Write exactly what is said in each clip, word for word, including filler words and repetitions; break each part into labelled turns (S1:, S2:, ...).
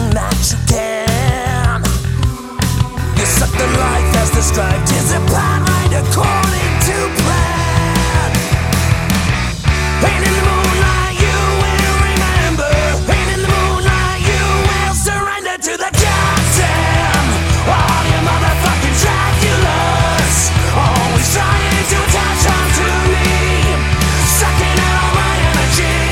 S1: everything that you can. You suck the life as described. Is it right according to plan? Pain in the moonlight, you will remember. Pain in the moonlight, you will surrender to the goddamn. All you motherfucking Draculas, always trying to attach onto me, sucking out all my energy.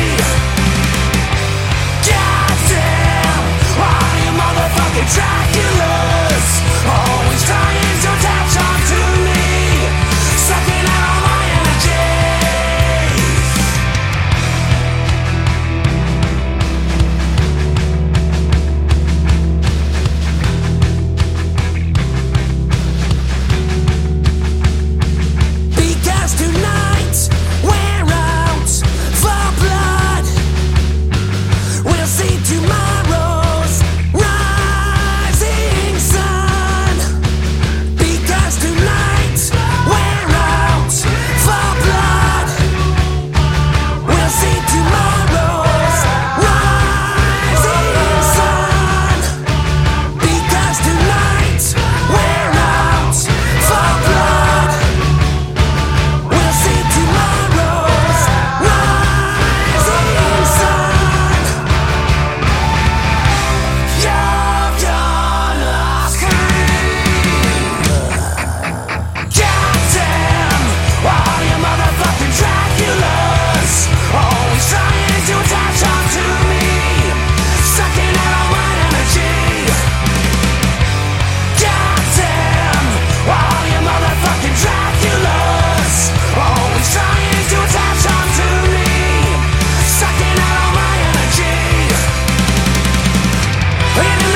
S1: Goddamn, all you motherfucking Draculas, always trying to attach onto me, sucking out all my energy. Because tonight we're out for blood. We'll see tomorrow's rising sun. Because tonight we're out for blood. We'll see tomorrow's rising sun. Because tonight we're out for blood. We'll see tomorrow's rising sun. You're gonna scream. Goddamn, all you motherfucking Draculas, always trying to attach onto me, sucking out all my energy. Goddamn, all you motherfucking Draculas, always trying to attach onto me, sucking out all my energy.